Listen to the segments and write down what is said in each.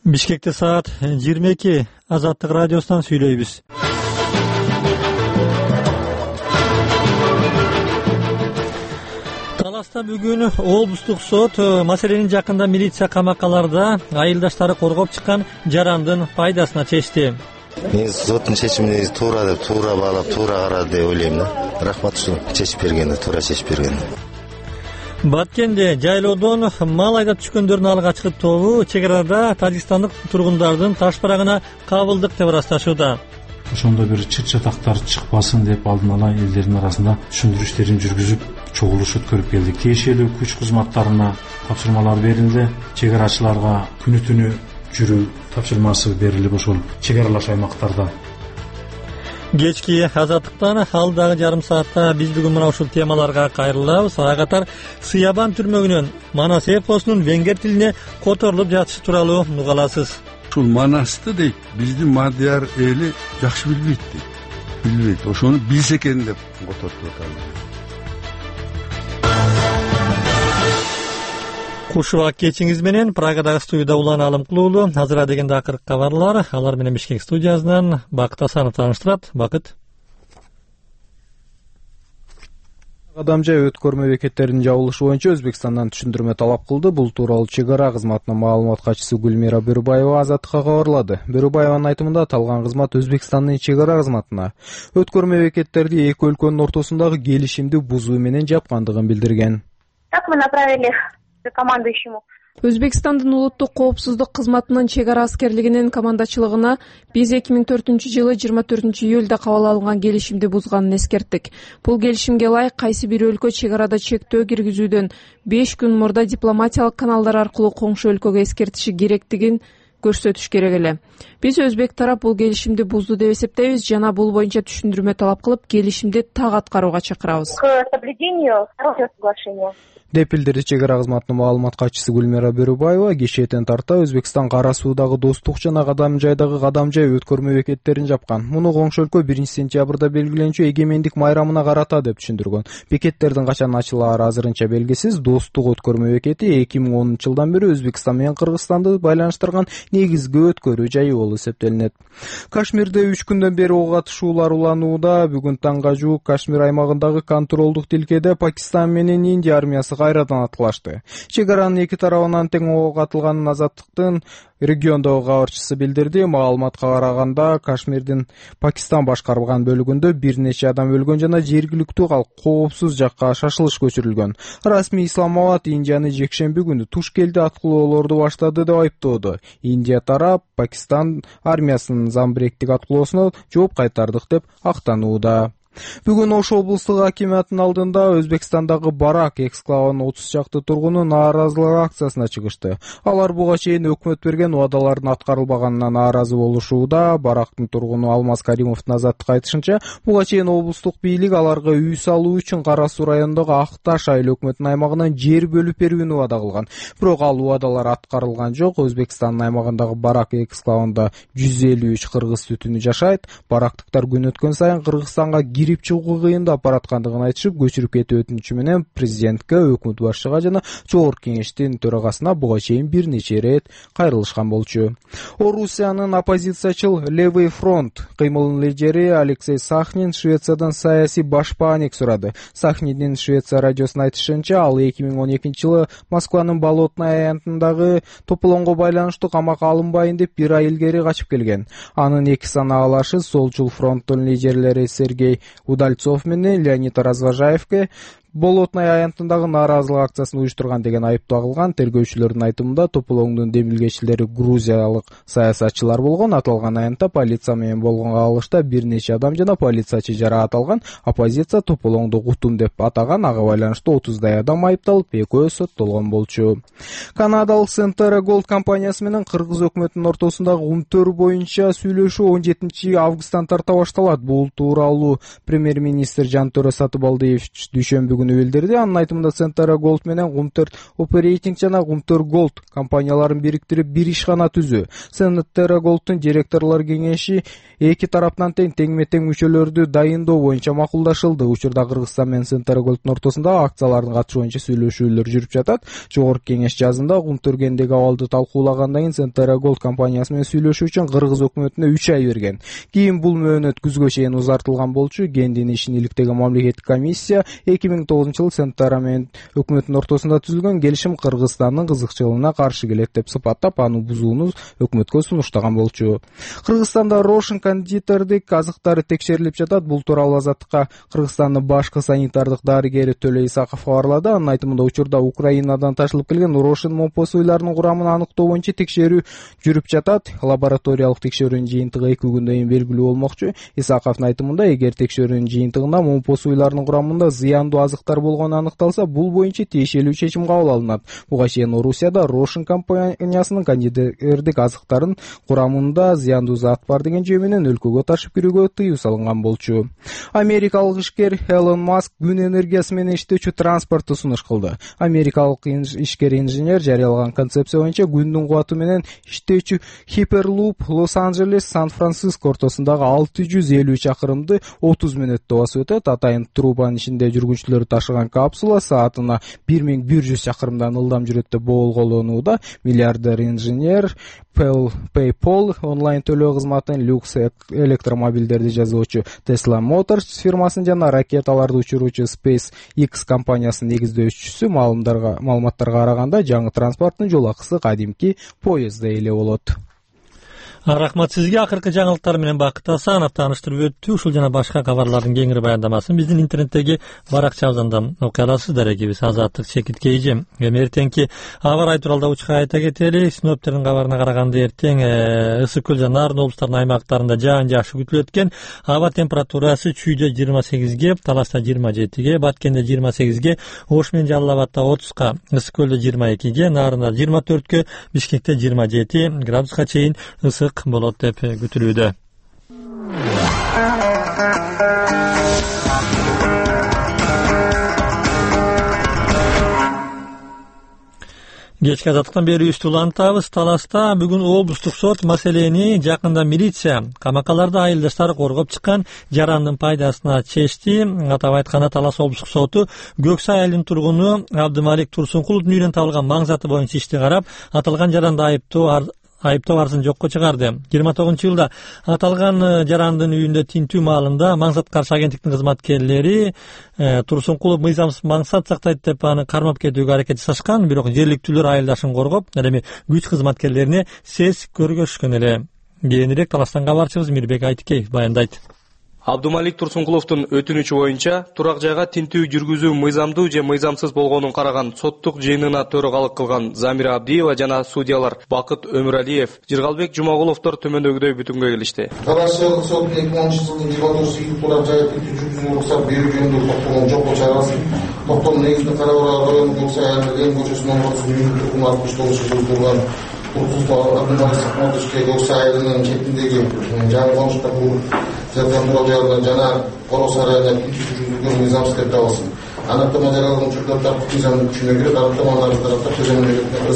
Бишкекте саат 22. Азаттык радиосунан сүйлөйбүз. Таласта бүгүн облустук сот маселени жакында милиция камаккаларда айылдаштары коргоп чыккан жарандын пайдасына чечти. Мен соттун чечимин туура деп, туура баалап, туура карады деп ойлойм да. Рахмат ушул чечип бергенде, туура чечип бергенде. Баткенде жайлоодон мал айдап түшкөндөрдүн алгачкы тобу чек арада тажикстандык тургундардын таш барагына кабылдык деп ырасташууда. Ошондо бир чыт чатактар чыкпасын деп алдын ала элдердин арасында түшүндүрүштөрүн жүргүзүп, чогулуш өткөрүп келдик. Тиешелүү күч кызматтарына тапшырмалар берилди. Чек арачыларга күнү түнү жүрүү тапшырмасы берилип, ошол чек аралаш аймактарда. Кечки азаттыктан алдагы жарым саатта биз бүгүн мына ушул темаларга кайрылабыз. Ага катар Сыябан түрмөгүнөн Манас эпосунун венгер тилине которулуп жатышы тууралуу угуп аласыз. Ушул Манасты дейт, биздин мадияр эли жакшы билбейт дейт. Билбейт, ошону билсе экен деп которуп атат. Кушубак кечиңиз менен Прагадагы студияда Улан Алымкулуулу азыр дегенде акыркы кабарлар. Алар менен Бишкек студиясынан Бакыт Асанов тааныштырат. Бакыт. Адамжай өткөрмө бекеттеринин жабылышы боюнча Өзбекстандан түшүндүрмө талап кылды. Бул тууралуу чек ара кызматынын маалымат катчысы Гүлмира Бөрүбаева Азаттыкка кабарлады. Бөрүбаеванын айтымында аталган кызмат Өзбекстандын чек ара кызматына өткөрмө бекеттерди эки өлкөнүн ортосундагы келишимди бузуу менен жапкандыгын билдирген. Так мы направили командующему. Өзбекстандын улуттук коопсуздук кызматынын чек ара аскерлигинин командачылыгына биз 2004-жылы 24 июлда кабыл алынган келишимди бузганын эскерттик. Бул келишимге ылайык кайсы бир өлкө чек арада чектөө киргизүүдөн 5 күн мурда дипломатиялык каналдар аркылуу коңшу өлкөгө эскертиши керектигин көрсөтүш керек эле. Биз өзбек тарап бул келишимди бузду деп эсептейбиз жана бул боюнча түшүндүрмө талап кылып, келишимди так аткарууга чакырабыз. К соблюдению второго соглашения. Деп билдирди чек ара кызматынын маалымат катчысы Гүлмира Бөрүбаева. Кечээден тарта Өзбекстан Кара суудагы Достук жана Кадамжайдагы Кадамжай өткөрмө бекеттерин жапкан. Муну коңшу өлкө 1-сентябрда белгиленчү эгемендик майрамына карата деп түшүндүргөн. Бекеттердин качан ачылаары азырынча белгисиз. Достук өткөрмө бекети 2010-жылдан бери Өзбекстан менен Кыргызстанды байланыштырган негизги өткөрүү жайы болуп эсептелинет. Кашмирде 3 күндөн бери ок атышуулар уланууда. Бүгүн таңга жуук Кашмир аймагындагы контролдук тилкеде Пакистан менен Индия армиясы кайрадан атылашты. Чек аранын эки тарабынан тең ок атылганын Азаттыктын региондогу кабарчысы билдирди. Маалыматка караганда Кашмирдин Пакистан башкарган бөлүгүндө бир нече адам өлгөн жана жергиликтүү калк коопсуз жакка шашылыш көчүрүлгөн. Расмий Исламабад Индияны жекшемби күнү Тушкелде аткылоолорду баштады деп айыптоодо. Индия тарап Пакистан армиясынын замбиректик аткылоосуна жооп кайтардык деп актанууда. Бүгүн Ош облустук акимиятынын алдында Өзбекстандагы Барак эксклавынын 30 чакты тургуну нааразылык акциясына чыгышты. Алар буга чейин өкмөт берген убадалардын аткарылбаганына нааразы болушууда. Барактын тургуну Алмаз Каримовдун Азаттыкка айтышынча, буга чейин облустук бийлик аларга үй салуу үчүн Кара Суу районундагу Акташ айыл өкмөтүнүн аймагынан жер бөлүп берүүнү убада кылган. Бирок ал убадалар аткарылган жок. Өзбекстандын аймагындагы Барак эксклавында 153 кыргыз түтүнү жашайт. Барактыктар күн өткөн сайын Кыргызстанга кирип чыгуу кыйындап бараткандыгын айтышып, көчүрүп кетүү өтүнүчү менен президентке, өкмөт башчыга жана Жогорку кеңештин төрагасына буга чейин бир нече рет кайрылышкан болчу. Орусиянын оппозициячыл Левый фронт кыймылынын лидери Алексей Сахнин Швециядан саясий баш бааник сурады. Сахниндин Швеция радиосуна айтышынча, ал 2012-жылы Москванын Болотное аянтындагы тополоңго байланыштуу камакка алынбайын деп бир ай илгери качып келген. Анын эки санаалашы Солчул фронттун лидерлери Сергей Удальцов менен Леонид Разважаевке Болотное аянтындагы нааразылык акциясын уюштурган деген айыптоо тагылган. Тергөөчүлөрдүн айтымында тополоңдун демилгечилери грузиялык саясатчылар болгон. Аталган аянтта полиция менен болгон кагылышта бир нече адам жана полициячы жараат алган. Оппозиция тополоңду кутум деп атаган. Ага байланыштуу 30дай адам айыпталып, экөө соттолгон болчу. Канадалык Centera Gold компаниясы менен Кыргыз өкмөтүнүн ортосундагы умтөр боюнча сүйлөшүү 17 августтан тарта башталат. Бул тууралуу премьер-министр Жантөрө Сатыбалдиевич дүйшөмбү эмгектүүлүгүн билдирди. Анын айтымында Centara Gold менен Gumter Operating жана Gumter Gold компанияларын бириктирип бир ишкана түзүү. Centara Gold'ун директорлор кеңеши эки тараптан тең мүчөлөрдү дайындоо боюнча макулдашылды. Учурда Кыргызстан менен Centara Gold'ун ортосунда акциялардын катышы боюнча сүйлөшүүлөр жүрүп жатат. Жогорку кеңеш жазында Гумтергендеги абалды талкуулагандан кийин Centara Gold компаниясы менен сүйлөшүү үчүн Кыргыз өкмөтүнө 3 ай берген. Кийин бул мөөнөт күзгө чейин узартылган болчу. Гендин ишин иликтеген мамлекеттик комиссия 2009-жылы Centara менен өкмөттүн ортосунда түзүлгөн келишим Кыргызстандын кызыкчылыгына каршы келет деп сыпаттап, аны бузууну өкмөткө сунуштаган болчу. Кыргызстанда Рошен кондитердик азыктары текшерилип жатат. Бул тууралуу Азаттыкка Кыргызстандын башкы санитардык дарыгери Төлөй Исаков кабарлады. Анын айтымында учурда Украинадан ташылып келген Рошен момпо суйларынын курамын аныктоо боюнча текшерүү жүрүп жатат. Лабораториялык текшерүүнүн жыйынтыгы 2 күндөн кийин белгилүү болмокчу. Исаковдун айтымында, эгер текшерүүнүн жыйынтыгында момпо суйларынын курамында зыяндуу азыктар болгону аныкталса, бул боюнча тиешелүү чечим кабыл алынат. Буга чейин Орусияда Рошен компаниясынын кондитердик азыктарын курамында зыяндуу зат бар деген жөө менен өлкөгө ташып кирүүгө тыюу салынган болчу. Америкалык ишкер Элон Маск күн энергиясы менен иштөөчү транспортты сунуш кылды. Америкалык ишкер-инженер жарыялаган концепция боюнча күндүн кубаты менен иштөөчү Hyperloop Лос-Анджелес Сан-Франциско ортосундагы 650 чакырымды 30 мүнөттө басып өтөт. Атайын трубанын ичинде жүргүнчүлөрдү ташыган капсула саатына 1100 чакырымдан ылдам жүрөт деп болголонууда. Миллиардер инженер PayPal онлайн төлөө кызматын, люкс электромобилдерди жасоочу Tesla Motors фирмасын жана ракеталарды учуруучу SpaceX компаниясынын негиздөөчүсү маалыматтарга караганда жаңы транспорттун жол акысы кадимки поезддей эле болот. Рахмат сизге. Акыркы жаңылыктар менен Бакыт Асанов тааныштырып өттү. Ушул жана башка кабарлардын кеңири баяндамасын биздин интернеттеги баракчабыздан окуй аласыздар. Экибиз Азаттык Чекит Кейжи. Эртеңки аба ырайы тууралуу учка айта кетели. Синоптиктердин кабарына караганда эртең ысык көл жана Нарын облустарынын аймактарында жаан жакшы күтүлөт экен. Аба температурасы Чүйдө 28ге, Талашта 27ге, Баткенде 28ге, Ош менен Жалал Абадда 30га, ысык көлдө 22ге, Нарында 24кө, Бишкекте 27 градуска чейин ысык болот деп күтүлүүдө. Кечки азаттыктан бери улантабыз. Таласта бүгүн облустук сот маселени жакында милиция камакаларды айылдаштары коргоп чыккан жарандын пайдасына чечти. Атап айтканда Талас облустук соту Көксай айылынын тургуну Абдымалик Турсункуловдун үйүнөн табылган маң заты боюнча ишти карап, аталган жаранды айыптоо арызын жокко чыгарды. 29-жылда аталган жарандын үйүндө тинтүү маалында Маңзат каршы агенттиктин кызматкерлери Турсункулов мыйзамсыз маңсат сактайт деп аны кармап кетүүгө аракет жасашкан, бирок жергиликтүүлөр айылдашын коргоп, эми күч кызматкерлерине сес көргөзүшкөн эле. Кийинирээк Таластан кабарчыбыз Мирбек Айтыкеев баяндайт. Абдумалик Турсункуловдун өтүнүчү боюнча турак жайга тинтүү жүргүзүү мыйзамдуу же мыйзамсыз болгонун караган соттук жыйынына төрагалык кылган Замира Абдиева жана судьялар Бакыт Өмүралиев, Жыргалбек Жумагуловдор төмөндөгүдөй бүтүнгө келишти. Талашчылык сотунун 2010-жылдын 24 турак жайга тинтүү жүргүзүүгө уруксат берүү жөнүндө токтогон жокко чыгарылсын. Токтоонун негизинде Карабараа районунун Көксай айылынын көчөсүнөн үйүндүн 69 турган Абдымалик Сакматовский Көксай айылынын четиндеги жаңы конушта жаткан турак жайына жана Короо сарайына тинтүү жүргүзүлгөн мыйзамсыз деп табылсын. Анаттама жаралган учурда тартип мыйзамдын күчүнө кирип, анаттамаларды тараптап төзөмдөгөн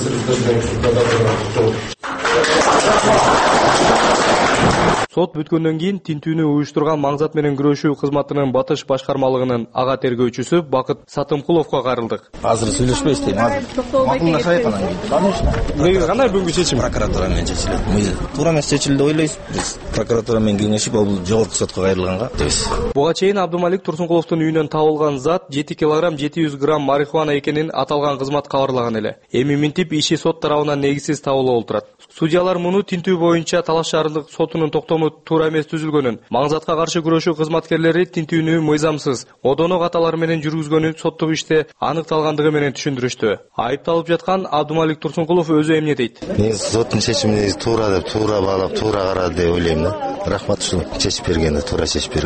Сот бүткөндөн кийин тинтүүнү уюштурган Маңзат менен күрөшүү кызматынын Батыш башкармалыгынын ага тергөөчүсү Бакыт Сатымкуловго кайрылдык. Азыр сүйлөшпөйбүз дейм. Макулдашайык анан кийин. Конечно. Негизи кандай бүгүнкү чечим? Прокуратура менен чечилет. Туура эмес чечилди деп ойлойбуз. Биз прокуратура менен кеңешип, бул жогорку сотко кайрылганга дейбиз. Буга чейин Абдумалик Турсункуловдун үйүнөн табылган зат 7 кг 700 грамм марихуана экенин аталган кызмат кабарлаган эле. Эми минтип иши сот тарабынан негизсиз табылып отурат. Судьялар муну тинтүү боюнча Талаш шаардык сотунун токтому туура эмес түзүлгөнүн, Маңзатка каршы күрөшүү кызматкерлери тинтүүнү мыйзамсыз, одоно каталар менен жүргүзгөнү соттук иште аныкталгандыгы менен түшүндүрүштү. Айыпталып жаткан Абдумалик Турсункулов өзү эмне дейт? Негизи соттун чечими туура деп, туура баалап, туура карады деп ойлойм да. Рахмат ушул чечип бергенде, туура чечип бергенде.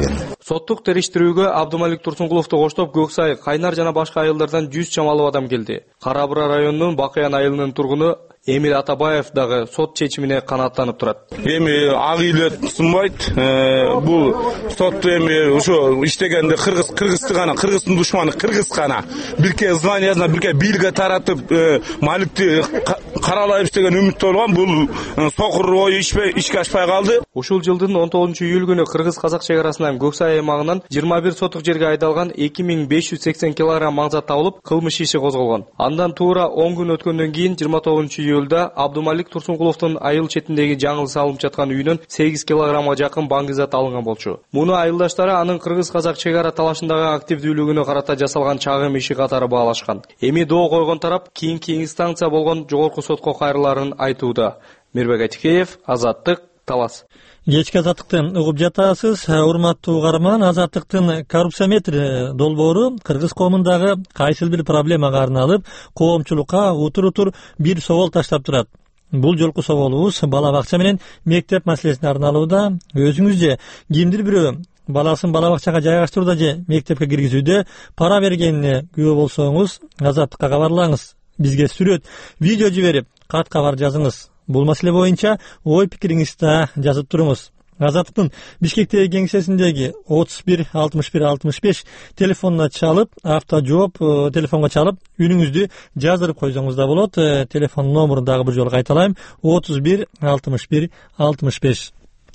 Соттук териштирүүгө Абдымалик Турсункуловду коштоп Көксай, Кайнар жана башка айылдардан 100 чамалуу адам келди. Кара Бура районунун Бакыян айылынын тургуну Эмил Атабаев дагы сот чечимине канааттанып турат. Эми ак үйлөр сынбайт. Бул сотту эми ошо иштегенде Кыргызды гана, Кыргыздын душманы Кыргыз гана бирке зданиясына бирке бийликке таратып, маликти каралап иштеген үмүттө болгон. Бул сокур ою ишке ашпай калды. Ушул жылдын 19-июль күнү Кыргыз-Казак чегарасынан Көксай аймагынан 21 сотук жерге айдалган 2580 кг маңзат табылып, кылмыш иши козголгон. Андан туура 10 күн өткөндөн кийин 29-июлда Абдымалик Турсункуловдун айыл четиндеги жаңы салынып жаткан үйүнөн 8 кг жакын баңгизат алынган болчу. Муну айылдаштары анын Кыргыз-Казак чегара талашындагы активдүүлүгүнө карата жасалган чагым иши катары баалашкан. Эми доо койгон тарап кийинки инстанция болгон жогорку сотко кайрыларын айтууда. Мирбек Атикеев, Азаттык, Талас. Кечки азаттыкты угуп жатасыз. Урматтуу угарман, азаттыктын коррупсиометр долбоору кыргыз коомундагы кайсыл бир проблемага арналып, коомчулукка утур бир собол таштап турат. Бул жолку соболубуз бала бакча менен мектеп маселесине арналууда. Өзүңүз же кимдир бирөө баласын бала бакчага жайгаштырууда же мектепке киргизүүдө пара бергенине күбө болсоңуз, азаттыкка кабарлаңыз. Бизге сүрөт, видео жиберип, кат кабар жазыңыз. Бул маселе боюнча ой пикириңизди жазып туруңуз. Азаттыктын Бишкектеги кеңсесиндеги 31 61 65 телефонуна чалып, автожжооп телефонго чалып, үнүңүздү жаздырып койсоңуз да болот. Телефон номерун дагы бир жолу кайталайм: 31 61 65.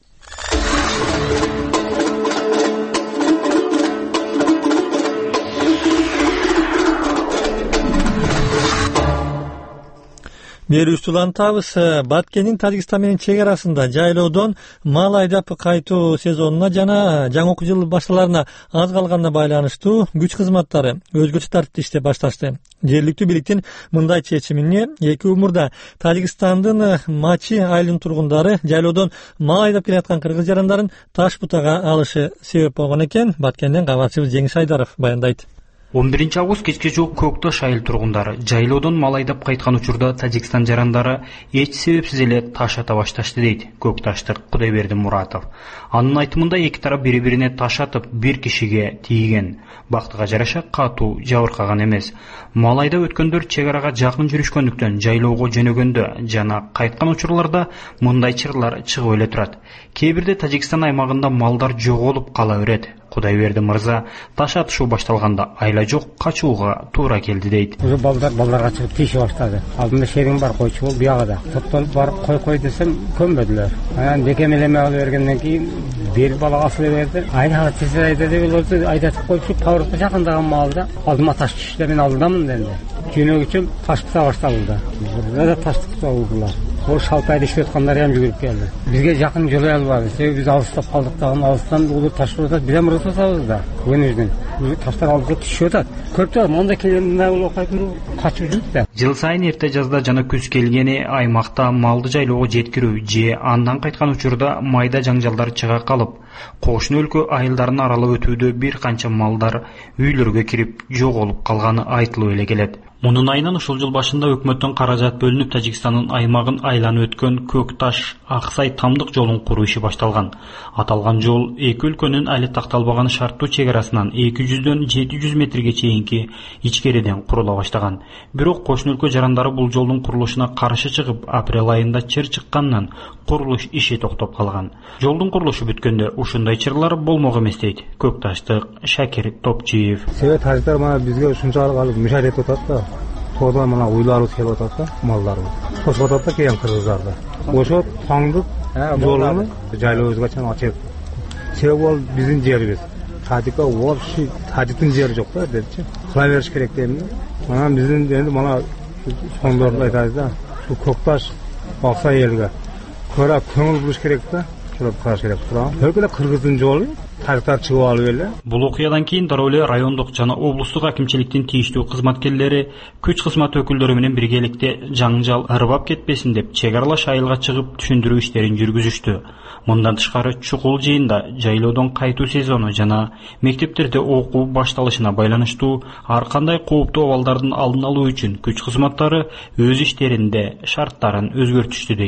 Берүүбүздү улантабыз. Баткендин Тажикстан менен чегарасында жайлоодон мал айдап кайтуу сезонуна жана жаңы окуу жылы башталарына аз калганына байланыштуу күч кызматтары өзгөчө тартипте иштеп башташты. Жергиликтүү бийликтин мындай чечимине эки умурда Тажикстандын Мачи айылынын тургундары жайлоодон мал айдап келаткан кыргыз жарандарын таш бутага алышы себеп болгон экен. Баткенден кабарчыбыз Жеңиш Айдаров баяндайт. 11 август кечке жок Көкташ айыл тургундары жайлоодон мал айдап кайткан учурда Тажикстан жарандары эч себепсиз эле таш ата башташты дейт Көкташтык Кудайберди Муратов. Анын айтымында эки тарап бири-бирине таш атып, бир кишиге тийген. Бактыга жараша катуу жабыркаган эмес. Мал айдап өткөндөр чегарага жакын жүрүшкөндүктөн жайлоого жөнөгөндө жана кайткан учурларда мындай чырлар чыгып эле турат. Кээ бирде Тажикстан аймагында малдар жоголуп кала берет. Кудайберди мырза таш атышуу башталганда айла жок качууга туура келди дейт. Уже балдарга чыгып тийише баштады. Алдында шерим бар, койчу бол, бияга да. Топтолуп барып кой десем көнбөдүлөр. Анан бекемелеме алып бергенден кийин бир бала асылы берди. Айла тез айда деп болду, айдатып койчу, паврукка жакындаган маалда алдыма таш түштү, мен алдымдамын деди. Жөнөгүчүм таш бута башталды. Бирде таш бута Ол шалпайды ішіп өткандар ям жүгіріп келді. Бізге жақын жолай албады. Себебі біз алыстап қалдық тағын, алыстан ұлы таш ұрытады. Біз әмір ұтасабыз да. Өнежден. Таштар алдыға түші өтады. Көріпті мұнда келгенде ол қачып жүрді да. Жыл сайын ерте жазда жана күз келгени аймакта малды жайлоого жеткирүү же андан кайткан учурда майда жаңжалдар чыга калып, кошуну өлкө айылдарын аралап өтүүдө бир канча малдар үйлөргө кирип жоголуп калганы айтылып эле келет. Мунун айынан ушул жыл башында өкмөттөн каражат бөлүнүп Тажикстандын аймагын айланып өткөн Көкташ Аксай тамдык жолун куруу иши башталган. Аталган жол эки өлкөнүн али такталбаган шарттуу чегарасынан 200дөн 700 метрге чейинки ичкериден курула баштаган. Бирок кошуну өлкө жарандары бул жолдун курулушуна каршы чыгып, апрель айында чыр чыккандан курулуш иши токтоп калган. Жолдун курулушу бүткөндө ушундай чырлар болмок эмес дейт Көкташтык Шакир Топчиев. Себеби тажиктер мына бизге ушунчалык алып мüşahede этип атат да. Тода мына уйларыбыз келип атат да, малдарыбыз. Кошуп атат да келген кыргыздарды. Ошо таңдык жолуну жайлообузга чейин ачып. Себеби ол биздин жерибиз. Тажикка вообще тажиктин жери жок да депчи. Кыла бериш керек дейм да. Мына биздин энди мына соңдорду айтабыз да. Шу Көкташ Аксай элге көрө көңүл буруш керек да. Шурап караш керек тура. Өлкөдө кыргыздын жолу тажиктар чыгып алып эле. Бул окуядан кийин дароо эле райондук жана облустук акимчиликтин тийиштүү кызматкерлери күч кызмат өкүлдөрү менен биргеликте жаңжал ырбап кетпесин деп чек аралаш айылга чыгып түшүндүрүү иштерин жүргүзүштү. Мындан тышкары чукул жыйында жайлоодон кайтуу сезону жана мектептерде окуу башталышына байланыштуу ар кандай кооптуу абалдардын алдын алуу үчүн күч кызматтары өз иштеринде шарттарын өзгөртүштү дейт.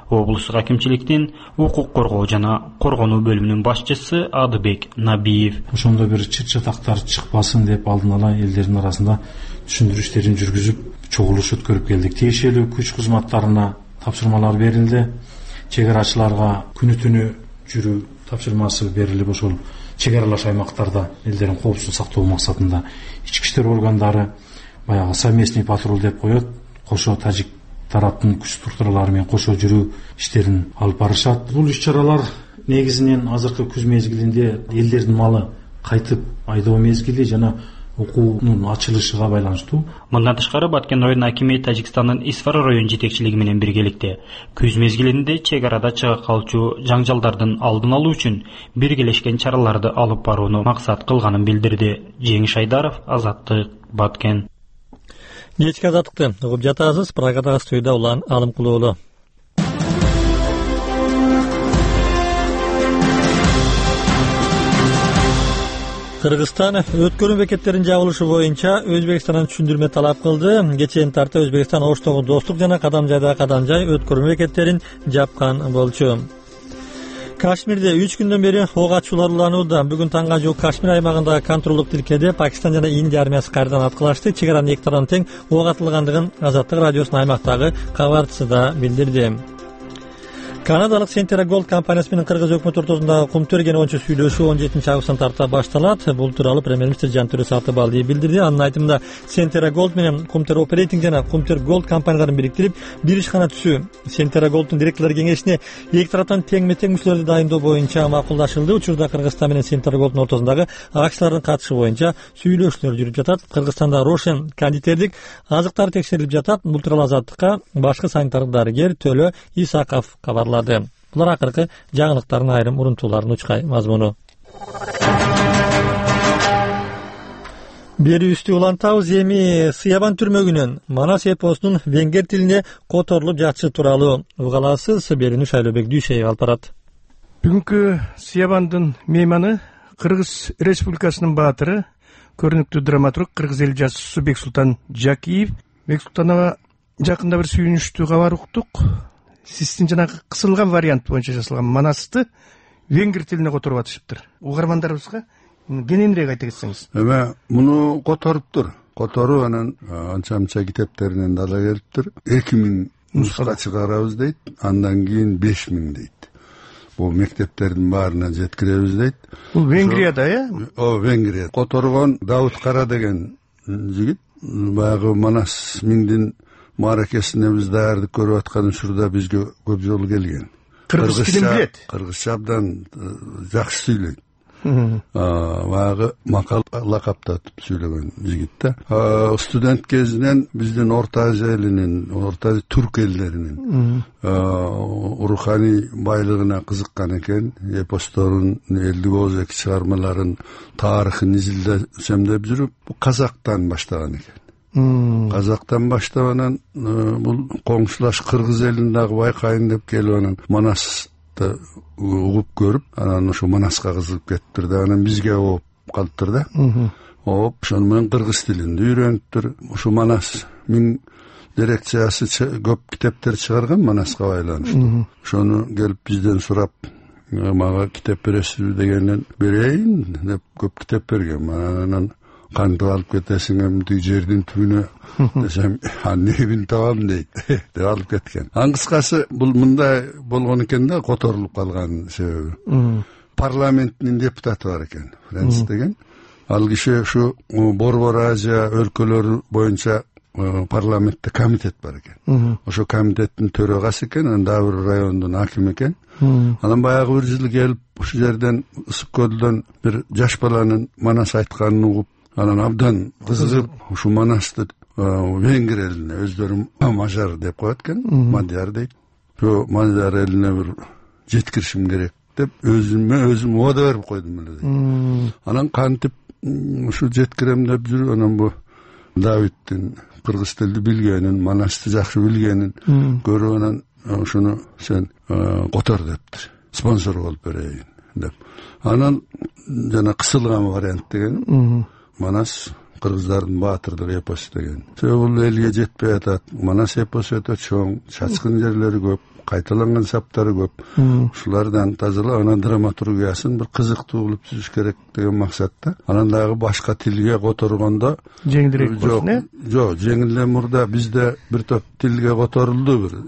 Облустук акимчиликтин укук коргоо жана коргонуу бөлүмүнүн башчысы Адыбек Набиев. Ошондо бир чыт чатактар чыкпасын деп алдын ала элдердин арасында түшүндүрүү иштерин жүргүзүп чогулуш өткөрүп келдик. Тиешелүү күч кызматтарына тапшырмалар берилди. Чек арачыларга күнү түнү жүрүү тапшырмасы берилип, ошол чек аралаш аймактарда элдердин коопсуздугун сактоо максатында ички иштер органдары баягы совместный патруль деп коет, кошо тажик тараптын күч структуралары менен кошо жүрүү иштерин алып барышат. Бул иш-чаралар негизинен азыркы күз мезгилинде элдердин малы кайтып айдоо мезгили жана окуунун ачылышыга байланыштуу. Мындан тышкары Баткен район акими Тажикстандын Исфар район жетекчилиги менен биргеликте күз мезгилинде чек арада чыга калчу жаңжалдардын алдын алуу үчүн биргелешкен чараларды алып барууну максат кылганын билдирди. Жеңиш Айдаров, Азаттык, Баткен. Кечки азаттыкты угуп жатасыз. Прагадагы студияда Улан Алымкулуулу. Кыргызстан өткөрүү бекеттерин жабылышы боюнча Өзбекстандан түшүндүрмө талап кылды. Кечен тарта Өзбекстан Оштогу Достук жана Кадамжайдагы Кадамжай өткөрүү бекеттерин жапкан болчу. Кашмирде 3 күндөн бери ок атышуулар уланууда. Бүгүн таңга жук Кашмир аймагындагы контролдук тилкеде Пакистан жана Индия армиясы кайрадан аткылашты. Чек аранын эки тараптан тең ок атылгандыгын Азаттык радиосунун аймактагы кабарчысы да билдирди. Канадалык Centera Gold компаниясы менен Кыргыз өкмөтү ортосундагы кум төргени боюнча сүйлөшүү 17 августтан тарта башталат. Бул тууралуу премьер-министр Жантөрө Сатыбалдиев билдирди. Анын айтымында Centera Gold менен Кумтөр Operating жана Кумтөр Gold компанияларын бириктирип, бир ишкана түзүү. Centera Gold'ун директорлор кеңешине эки тараптан теңме-тең мүчөлөрдү дайындоо боюнча макулдашылды. Учурда Кыргызстан менен Centera Gold'ун ортосундагы акчалардын катышы боюнча сүйлөшүүлөр жүрүп жатат. Кыргызстанда Рошен кондитердик азыктар текшерилип жатат. Бул тууралуу Азаттыкка башкы санитардык дарыгер Төлө Исаков кабарлады. Булар акыркы жаңылыктардын айрым урунтууларын учкай мазмуну. Берүүбүздү улантабыз. Эми Сыябан түрмөгүнөн Манас эпосунун венгер тилине которулуп жатышы тууралуу угаласыз. Берүүнү Шайлообек Дүйшеев алып барат. Бүгүнкү Сыябандын мейманы Кыргыз Республикасынын баатыры, көрүнүктүү драматург, кыргыз эл жазуучусу Бексултан Жакиев. Бексултанова жакында бир сүйүнүчтүү кабар уктук. Сиздин жанагы кысылган вариант боюнча жасалган Манасты венгер тилине которуп атышыптыр. Угармандарыбызга кененирээк айта кетсеңиз. Эме муну которуптур. Которуп анан анча-мынча китептеринен дала келиптир. 2000 нуска чыгарабыз дейт, андан кийин 5000 дейт. Бул мектептердин баарына жеткиребиз дейт. Бул Венгрияда, Венгрия. Которгон Давыт Кара деген жигит баягы Манас миңдин мааракесине биз даярдык көрүп аткан учурда бизге көп жолу келген. Кыргыз тилин билет. Кыргызча абдан жакшы сүйлөйт. Баягы макал лакаптатып сүйлөгөн жигит да. Студент кезинен биздин Орто Азия элинин, Орто Түрк элдеринин руханий байлыгына кызыккан экен. Эпосторун, элдик ооз эки чыгармаларын, тарыхын изилдесем деп жүрүп, казактан баштаган экен. Казактан баштап анан бул коңшулаш кыргыз элин дагы байкайын деп келип анан Манасты угуп көрүп, анан ошо Манаска кызыгып кетиптир да, анан бизге ооп калыптыр да. Ооп, ошону менен кыргыз тилинде үйрөнүптүр. Ошо Манас миң дирекциясы көп китептер чыгарган Манаска байланыштуу. Ошону келип бизден сурап, мага китеп бересизби дегенден берейин деп көп китеп берген. Анан кантип алып кетесиң эмди жердин түбүнө десем, небин табам дейт деп алып кеткен. Кыскасы бул мындай болгон экен да, которулуп калган себеби. Парламенттин депутаты бар экен, Фрэнс деген. Ал киши ушу Борбор Азия өлкөлөрү боюнча парламентте комитет бар экен. Ошо комитеттин төрагасы экен, анан дагы бир райондун акими экен. Анан баягы бир жыл келип, ушу жерден Ысык көлдөн бир жаш баланын Манас айтканын угуп, анан абдан кызыгып, ушу Манасты венгер элине, өздөрү мажар деп коет экен, мадияр дейт. Ошо мадияр элине бир жеткиришим керек деп өзүм убада берип койдум эле дейт. Анан кантип ушу жеткирем деп жүрүп, анан бу Давиттин кыргыз тилди билгенин, Манасты жакшы билгенин көрүп, анан ошону сен котор дептир, спонсор болуп берейин деп. Анан жана кысылган вариант деген Манас кыргыздардын баатырдык эпосу деген. Бул элге жетпей атат. Манас эпосу өтө чоң, чачкын жерлери көп, кайталанган саптары көп. Ушулардан тазалап анан драматургиясын бир кызыктуу кылып түзүш керек деген максатта. Анан дагы башка тилге которгондо жеңилирээк болсун, Жок, жеңил мурда бизде бир топ тилге которулду, бир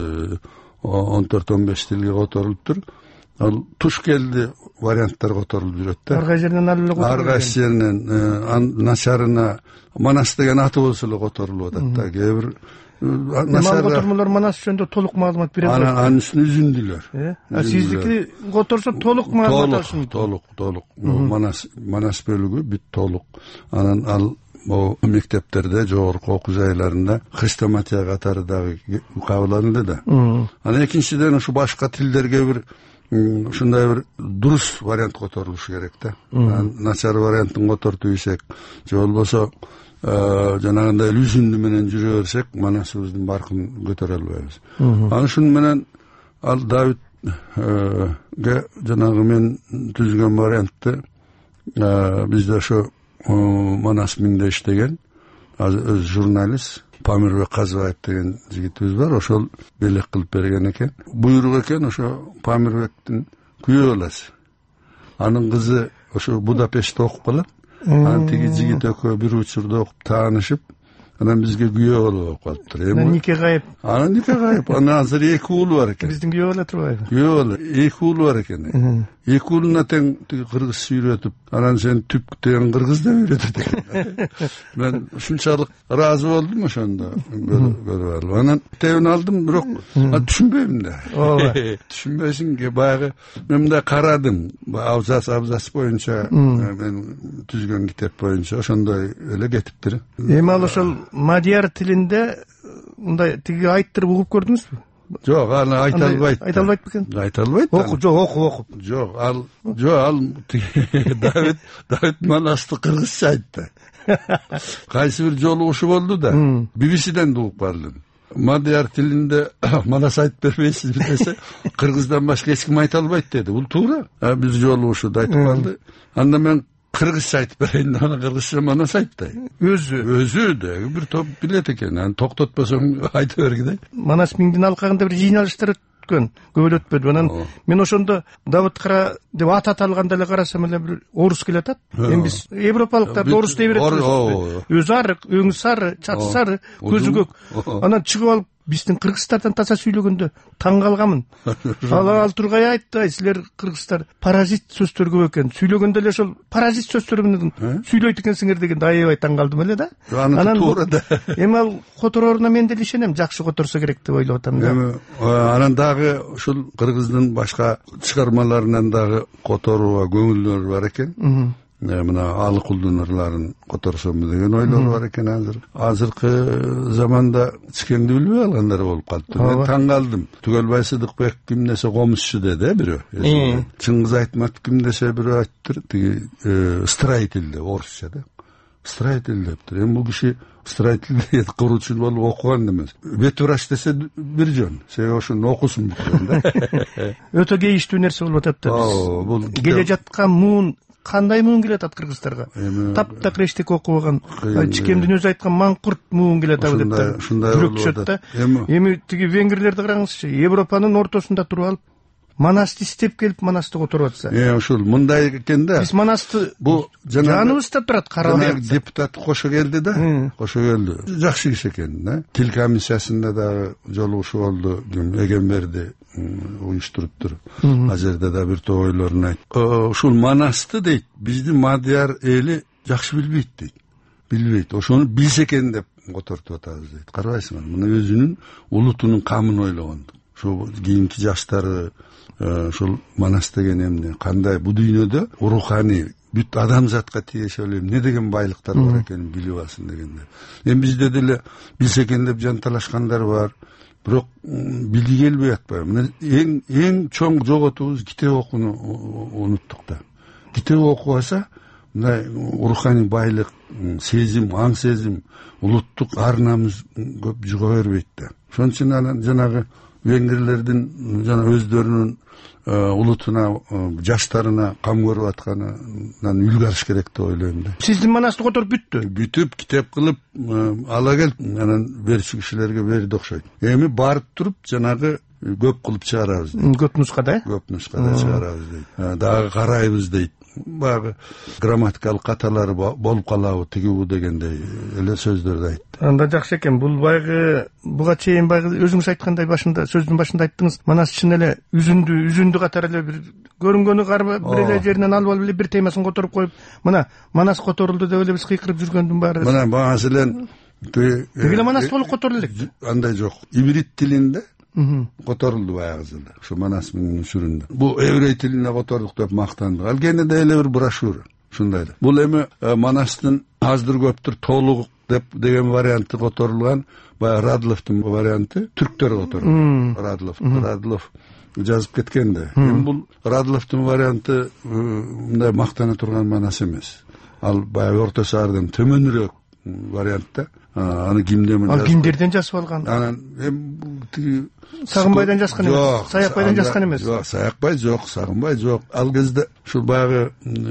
14-15 тилге которулуптур. Ал туш келди варианттар которулуп жүрөт да. Ар кайсы жерден ал эле которулуп. Ар кайсы жерден начарына Манас деген аты болсо эле которулуп атат да. Кээ бир начар котормолор Манас жөнүндө толук маалымат берет. Анын үстүнө үзүндүлөр. Сиздики которсо толук маалымат алышым. Толук. Манас бөлүгү бүт толук. Анан ал мектептерде, жогорку окуу жайларында хрестоматия катары дагы кабыл алынды да. Анан экинчиден ушу башка тилдерге бир ушундай бир дурус вариант которулушу керек да. Начар вариантын котортуп ийсек, же болбосо жанагындай үзүндү менен жүрө берсек, Манасыбыздын баркын көтөрө албайбыз. Анан ушун менен ал Давидге жанагы мен түзгөн вариантты бизде ошо Манас миңде иштеген өз журналист Памирбек Казыбаев деген жигитибиз бар, ошол белек кылып берген экен. Буйрук экен, ошо Памирбектин күйөө баласы. Анын кызы ошо Будапештте окуп калат. Анан тиги жигит экөө бир учурда окуп таанышып, анан бизге күйөө болуп калыптыр. Анан нике кайып. Анан азыр 2 уулу бар экен. Биздин күйөө бала турбайбы? Күйөө бала 2 уулу бар экен. 2 уулуна тең кыргыз үйрөтүп, анан сен түп деген кыргыз да үйрөтөт экен. Мен ушунчалык ыраазы болдум ошондо көрүп алып. Анан тебин алдым, бирок түшүнбөйм да. Түшүнбөйсүң, баягы мен мындай карадым, абзац боюнча мен түзгөн китеп боюнча ошондой эле кетиптир. Эми ал ошол мадияр тилинде мындай тиги айттырып угуп көрдүңүзбү? Жок, аны айта албайт. Айта албайт бекен? Айта албайт. Окуп. Жок, ал Давид Манасты кыргызча айтты. Кайсы бир жолугушуу болду да. BBC-ден угуп калдым. Мадияр тилинде Манас айтып бербейсизби десе, кыргыздан башка эч ким айта албайт деди. Бул туура. Бир жолугушууда айтып калды. Анда мен кыргызча айтып берейин, аны кыргызча Манас айтты. Өзү да бир топ билет экен. Аны токтотпосоң айта бергидей. Манас миңдин алкагында бир жыйналыштар өткөн, көп эле өтпөдү. Анан мен ошондо Давыт кара деп ат аталганда эле карасам эле бир орус келатат. Эми биз европалыктарды орус дей берет. Өзү арык, өңү сары, чачы сары, көзү көк. Анан чыгып алып биздин кыргыздардан таза сүйлөгөндө таң калганмын. Ал тургай айтты, силер кыргыздар паразит сөздөр көп экен. Сүйлөгөндө эле ошол паразит сөздөр менен сүйлөйт экенсиңер дегенде аябай таң калдым эле да. Анан туура да. Эми ал которооруна мен деле ишенем, жакшы которсо керек деп ойлоп атам да. Эми анан дагы ушул кыргыздын башка чыгармаларынан дагы которууга көңүлдөр бар экен. Мына Алык улдун ырларын которсом деген ойлор бар экен азыр. Азыркы заманда чикеңди билбей алгандар болуп калыптыр. Мен таң калдым. Түгөлбай Сыдыкбек ким десе комузчу деди, бирөө. Чыңгыз Айтматов ким десе бирөө айттыр, тиги строитель деп, орусча да. Строитель дептир. Эми бул киши строитель куручу болуп окуган эмес. Ветврач десе бир жөн. Себеби ошону окусун бүткөн да. Өтө кейиштүү нерсе болуп атат да. Бул келе жаткан муун кандай муун келет ат кыргыздарга? Таптак рештик окубаган, чикемдин өзү айткан маңкурт муун келет ат деп да. Жүрөк түшөт да. Эми тиги венгрлерди караңызчы, Европанын ортосунда туруп алып, Манасты издеп келип Манасты которуп атса. Ушул мындай экен да. Биз Манасты бул жаныбызда турат, карабай. Депутат кошо келди да. Кошо келди. Жакшы киши экен да. Тил комиссиясында дагы жолугушуу болду. Эгемберди уюштуруптур. Ал жерде да бир топ ойлорун айтты. Ушул Манасты дейт, биздин мадияр эли жакшы билбейт дейт. Билбейт. Ошону билсе экен деп котортуп атабыз дейт. Карабайсыңбы? Мына өзүнүн улутунун камын ойлогон. Ошо кийинки жаштары ушул Манас деген эмне, кандай бул дүйнөдө руханий бүт адамзатка тиешелүү эмне деген байлыктар бар экенин билип алсын дегенде. Эми бизде деле билсе экен деп жанталашкандар бар. Бирок билги келбей атпайбы. Мына эң чоң жоготубуз китеп окууну унуттук да. Китеп окубаса, мындай руханий байлык, сезим, аң сезим, улуттук ар намыс көп жуга бербейт да. Ошон үчүн анан жанагы венгрлердин жана өздөрүнүн улутуна, жаштарына кам көрүп атканынан үлгүрүш керек деп ойлойм да. Сиздин Манасты которуп бүттү. Бүтүп китеп кылып ала келип, анан берчү кишилерге берди окшойт. Эми барып туруп жанагы көп кылып чыгарабыз дейт. Көп нускада Көп нускада чыгарабыз дейт. Дагы карайбыз дейт. Баягы грамматикалык каталары болуп калабы тигибу дегендей эле сөздөрдү айтты. Анда жакшы экен. Бул баягы буга чейин баягы өзүңүз айткандай башында сөздүн башында айттыңыз. Манас чын эле үзүндү катары эле бир көрүнгөнү бир эле жеринен алып эле бир темасын которуп коюп, мына Манас которулду деп эле биз кыйкырып жүргөндүн баары. Мына маселен Тигиле Манас толук которулду элек. Андай жок. Ибрит тилинде которулду баягы жылы. Ошо Манас менен учурунда. Бул еврей тилине котордук деп мактандык. Ал кенеде эле бир брошюра. Ушундай эле. Бул эми Манастын аздыр көптүр толук деген варианты которулган, баягы Радловдун варианты түрктөр которулган. Радлов жазып кеткен да. Эми бул Радловдун варианты мындай мактана турган Манас эмес. Ал баягы Орто Шаардан төмөнүрөөк вариант да. Аны кимден Ал кимдерден жазып алган? Анан эми Сагынбайдан жазган эмес. Саякбайдан жазган эмес. Жок, Саякбай жок, Сагынбай жок. Ал кезде ушул баягы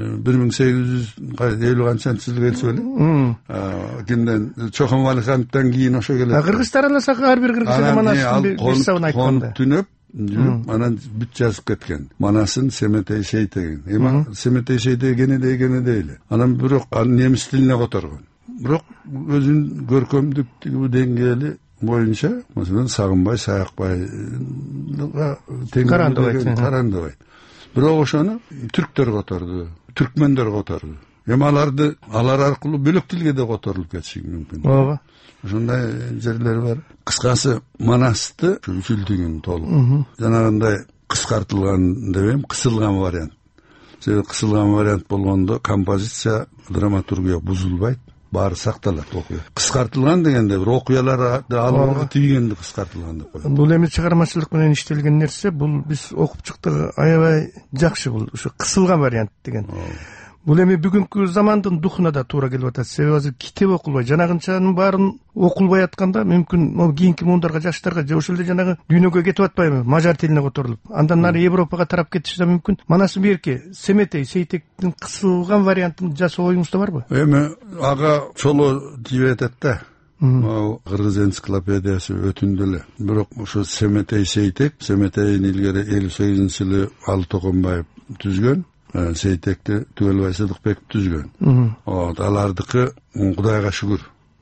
1850 канчанчы жыл келсе эле. Кимден Чохон Валихановдон кийин ошо келет. Кыргыздар аласа ар бир кыргыз Манастын бесабын айтканда. Түнөп жүрүп анан бүт жазып кеткен. Манасын Семетей Сейтеген. Эми Семетей Сейтегени эле. Анан бирок аны немис тилине которгон. Бирок өзүнүн көркөмдүктүгү деңгээли боюнча, маселен, Сагынбай, Саякбайга тең карандыбайт. Бирок ошону түрктөр которду, түркмөндөр которду. Эми алар аркылуу бөлөк тилге да которулуп кетиши мүмкүн. Ооба. Ошондой жерлер бар. Кыскасы Манасты үчүлтүгүн толук. Жанагындай кыскартылган дебейм, кысылган вариант. Себеби кысылган вариант болгондо композиция, драматургия бузулбайт. Баары сакталат окуя. Кыскартылган дегенде бир окуяларды алууга тийгенди кыскартылган деп коет. Бул эми чыгармачылык менен иштелген нерсе, бул биз окуп чыктык, аябай жакшы бул, ушу кысылган вариант деген. Бул эми бүгүнкү замандын духуна да туура келип атат. Себеби азыр китеп окулбай, жанагынчанын баарын окулбай атканда мүмкүн могу кийинки муундарга, жаштарга же ошол эле жанагы дүйнөгө кетип атпайбы, мажар тилине которулуп. Андан нары Европага тарап кетиши да мүмкүн. Манас берки Семетей Сейтектин кысылган вариантын жасоо оюңузда барбы? Эми ага чоло тийип атат да. Кыргыз энциклопедиясы өтүндү эле. Бирок ошо Семетей Сейтек, Семетейдин илгери 58-жылы Алы Токонбаев түзгөн. Сейтекти Түгөлбай Сыдыкбек түзгөн. Алардыкы Кудайга шүгүр.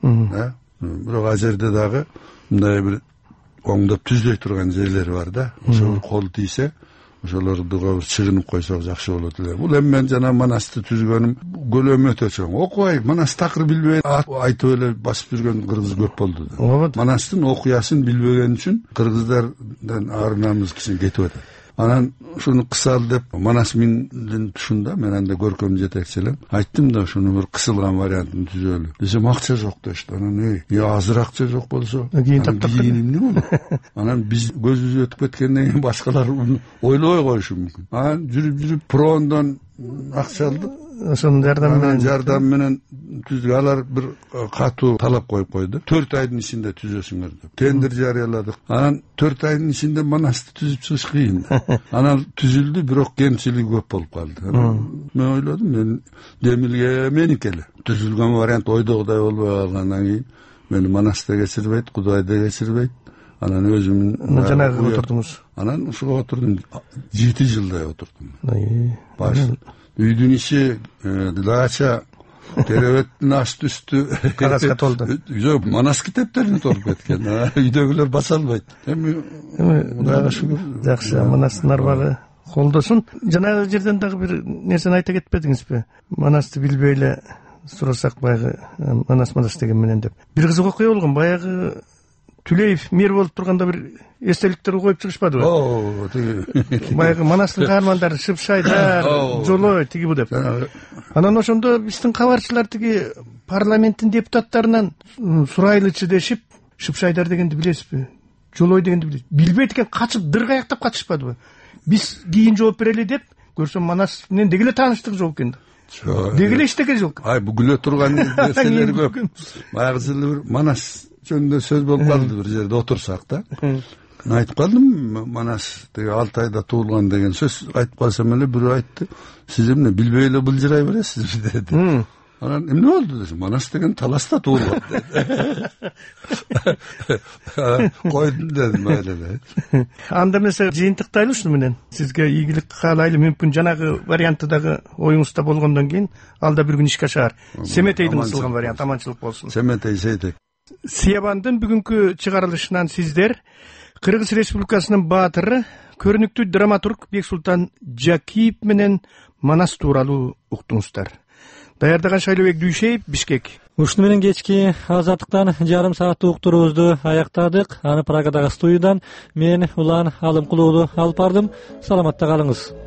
Бирок ал жерде дагы мындай бир оңдоп түздөй турган жерлери бар да. Ошо кол тийсе, ошолорду бир чыгынып койсок жакшы болот эле. Бул эми мен жана Манасты түзгөнүм көлөмү өтө чоң. Окубай, Манас такыр билбей айтып эле басып жүргөн кыргыз көп болду да. Манастын окуясын билбеген үчүн кыргыздардан ар-намыс киши кетип атат. Анан ушуну кысал деп Манас мендин тушунда мен анда көркөм жетекчи элем. Айттым да ушуну бир кысылган вариантын түзөлү. Десем акча жок дешти. Анан азыр акча жок болсо кийин таптап эмне болот? Анан биз көзүбүз өтүп кеткенден кийин башкалар ойлобой коюшу мүмкүн. Анан жүрүп прондон акча алдык. Ошонун жардам менен түздүк. Алар бир катуу талап коюп койду. 4 айдын ичинде түзөсүңөр деп. Тендер жарыяладык. Анан 4 айдын ичинде Манасты түзүп чыгыш кыйын. Анан түзүлдү, бирок кемчилиги көп болуп калды. Мен ойлодум, мен Демилге меники эле. Түзүлгөн вариант ойдогудай болбой калгандан кийин мени Манаста кечирбейт, Кудайда кечирбейт. Анан өзүмдүн жанагы отурдуңуз. Анан ушуга отурдум. 7 жылдай отурдум. Үйдүн ичи дача теребеттин асты үстү кагазга толду. Жок, Манас китептерине толуп кеткен. Үйдөгүлөр баса албайт. Эми Кудайга шүгүр. Жакшы, Манастын арбагы колдосун. Жанагы жерден дагы бир нерсени айта кетпедиңизби? Манасты билбей эле сурасак баягы Манас деген менен деп. Бир кызык окуя болгон, баягы Түлеев мэр болуп турганда бир эстеликтерди коюп чыгышпадыбы? Баягы Манастын каармандары Шыпшайдар, Жолой тиги бу деп. Анан ошондо биздин кабарчылар тиги парламенттин депутаттарынан сурайлычы дешип, Шыпшайдар дегенди билесизби? Жолой дегенди билесизби? Билбейт экен, качып дыргаяктап качышпадыбы? Биз кийин жооп берели деп, көрсөм Манас менен дегеле тааныштык жок экен. Дегеле иштеген жок. Бүгүлө турган нерселер көп. Баягы жылы Манас жөнүндө сөз болуп калды бир жерде отурсак да. Айтып калдым, Манас деги Алтайда туулган деген сөз айтып калсам эле бирөө айтты. Сиз эмне билбей эле былжырай бересизби деди. Анан эмне болду десем, Манас деген таласта туулган деди. Койдум дедим, мейли дейт. Анда эмесе жыйынтыктайлы ушуну менен сизге ийгилик каалайлы, мүмкүн жанагы варианты дагы оюңузда болгондон кийин ал да бир күн ишке ашаар. Семетейдин ысылган вариант, аманчылык болсун. Семетей Сейтек. Сиябандын бүгүнкү чыгарылышынан сиздер Кыргыз Республикасынын баатыры, көрүнүктүү драматург Бексултан Жакиев менен Манас тууралуу уктуңуздар. Даярдаган Шайлообек Дүйшеев, Бишкек. Ушуну менен кечки Азаттыктан жарым сааттык уктуруубузду аяктадык. Аны Праgadагы студиядан мен Улан Алымкулуулу алып бардым. Саламатта калыңыз.